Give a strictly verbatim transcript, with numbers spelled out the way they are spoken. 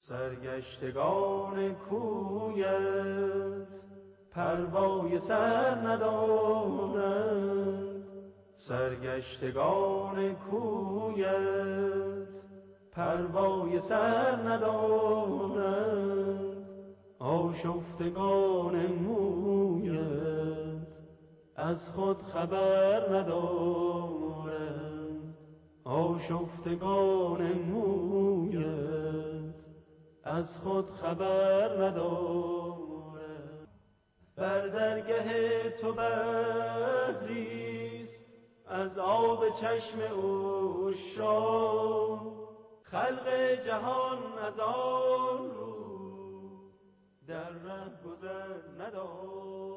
سرگشتگان کویت پروای سر ندارند، سرگشتگان کویت پروای سر ندارند، آشفتگان مویت از خود خبر ندارند، آشفتگان مویت از خود خبر ندارند. بر درگه تو بحریست از آب چشم عشاق، خلق جهان از آن رو در ره گذر ندارد.